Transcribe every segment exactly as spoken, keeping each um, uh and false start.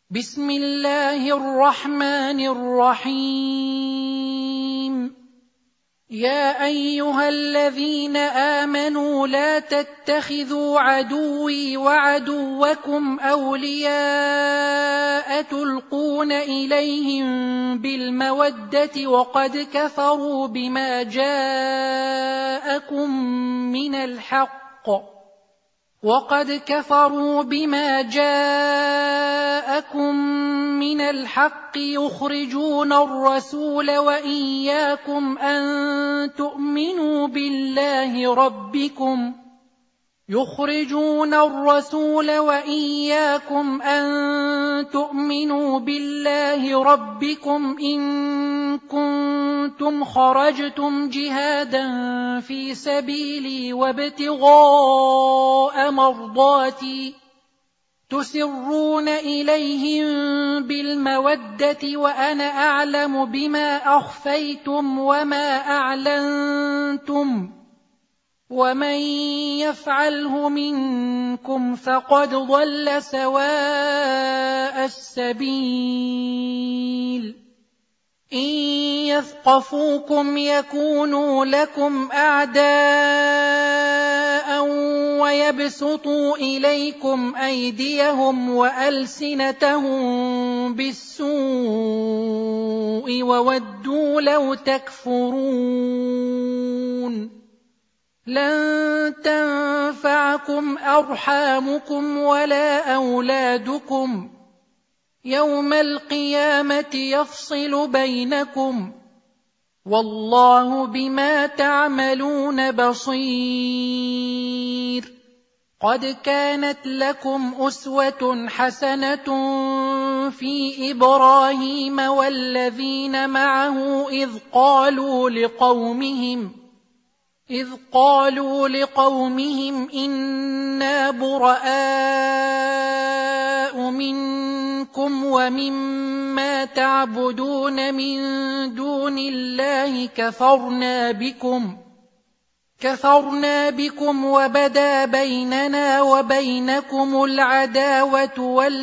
بسم الله الرحمن الرحيم. يا أيها الذين آمنوا لا تتخذوا عدوي وعدوكم أولياء تلقون إليهم بالمودة وقد كفروا بما جاءكم من الحق وقد كفروا بما جاءكم من الحق يخرجون الرسول وإياكم أن تؤمنوا بالله ربكم يخرجون الرسول وإياكم أن تؤمنوا بالله ربكم إن كنتم خرجتم جهادا في سبيلي وابتغاء مرضاتي تسرون إليهم بالمودة وأنا أعلم بما أخفيتم وما أعلنتم ومن يفعله منكم فقد ضل سواء السبيل. إن يثقفوكم يكونوا لكم أعداء ويبسطوا إليكم أيديهم وألسنتهم بالسوء وودوا لو تكفرون. لن تنفعكم أرحامكم ولا أولادكم يوم القيامة يفصل بينكم والله بما تعملون بصير. قد كانت لكم أسوة حسنة في إبراهيم والذين معه إذ قالوا لقومهم إذ قالوا لقومهم إنا براء منكم ومما تعبدون من دون الله كفرنا بكم كفرنا بكم وبدا بيننا وبينكم العداوة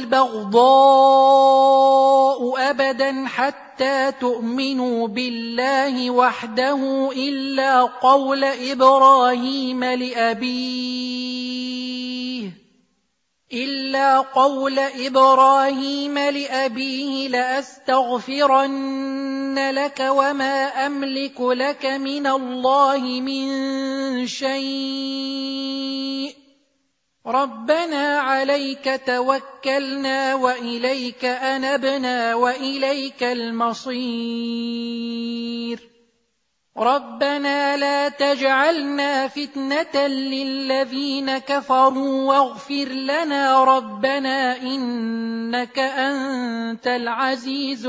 والبغضاء أبدا حتى تؤمنوا بالله وحده إلا قول إبراهيم لأبيه إلا قول إبراهيم لأبيه لأستغفرن لك وما أملك لك من الله من شيء ربنا عليك توكلنا وإليك أنبنا وإليك المصير. ربنا لا تجعلنا فتنة للذين كفروا واغفر لنا ربنا إنك أنت العزيز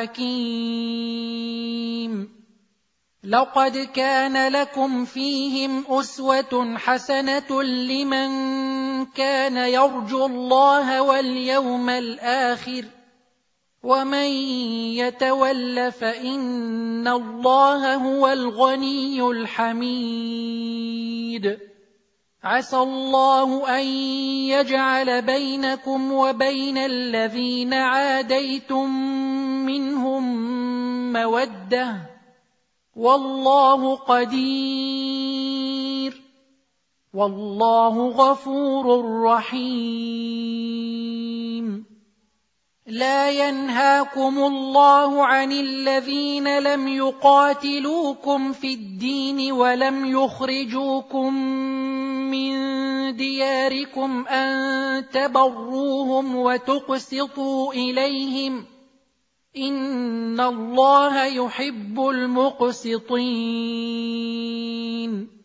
الحكيم. لقد كان لكم فيهم أسوة حسنة لمن كان يرجو الله واليوم الآخر ومن يتول فإن الله هو الغني الحميد. عسى الله أن يجعل بينكم وبين الذين عاديتم منهم مودة والله قدير والله غفور رحيم. لا ينهاكم الله عن الذين لم يقاتلوكم في الدين ولم يخرجوكم من دياركم أن تبروهم وتقسطوا إليهم إن الله يحب المقسطين.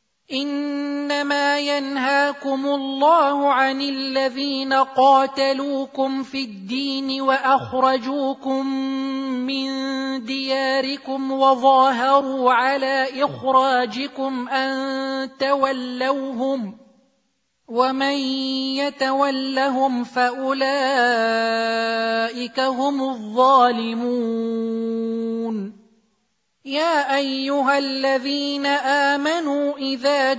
إنما ينهاكم الله عن الذين قاتلوكم في الدين وأخرجوكم من دياركم وظاهروا على إخراجكم أن تولوهم ومن يتولهم فأولئك هم الظالمون. يا أيها الذين آمنوا إذا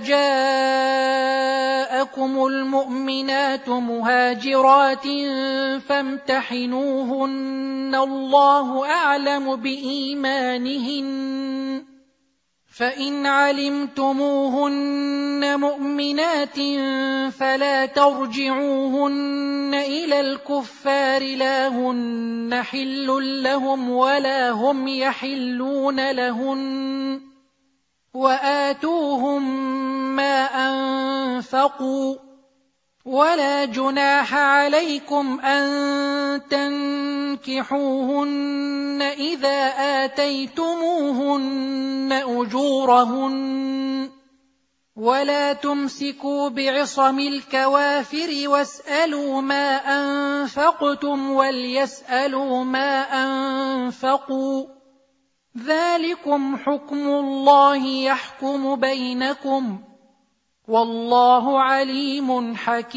جاءكم المؤمنات مهاجرات فامتحنوهن الله أعلم بإيمانهن فإن علمتموهن مؤمنات فلا ترجعوهن إلى الكفار لا هن حل لهم ولا هم يحلون لهن وآتوهم ما أنفقوا ولا جناح عليكم أن تنكحوهن إذا آتيتموهن أجورهن ولا تمسكوا بعصم الكوافر واسألوا ما أنفقتم وليسألوا ما أنفقوا ذلكم حكم الله يحكم بينكم والله عليم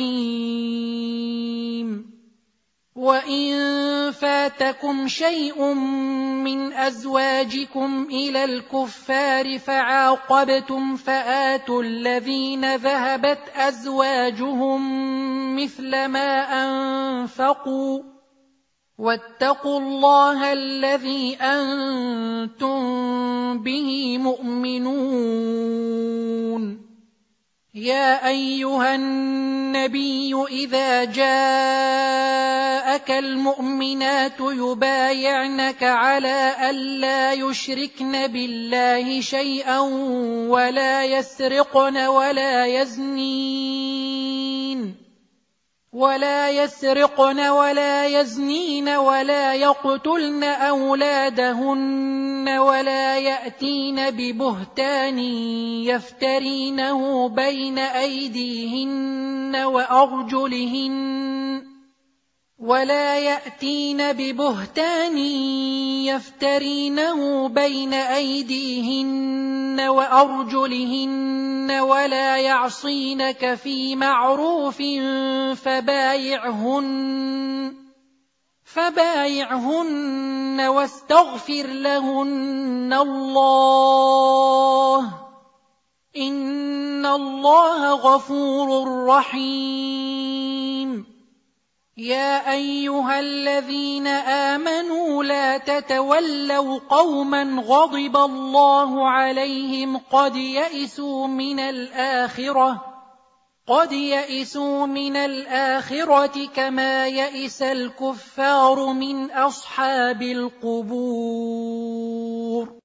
حكيم وإن فاتكم شيء من أزواجكم إلى الكفار فعاقبتم فآتوا الذين ذهبت أزواجهم مثل ما أنفقوا واتقوا الله الذي أنتم به مؤمنون يا أيها النبي إذا جاءك المؤمنات يبايعنك على ألا يشركن بالله شيئا ولا يسرقن ولا يزنين ولا يسرقن ولا يزنين ولا يقتلن أولادهن ولا يأتين ببهتان يفترينه بين أيديهن وأرجلهن ولا يأتين ببهتان يفترينه بين أيديهن وأرجلهن ولا يعصينك في معروف فبايعهن فبايعهن واستغفر لهن الله إن الله غفور رحيم يا أيها الذين آمنوا لا تتولوا قوما غضب الله عليهم قد يئسوا من الآخرة قد يئسوا من الآخرة كما يئس الكفار من أصحاب القبور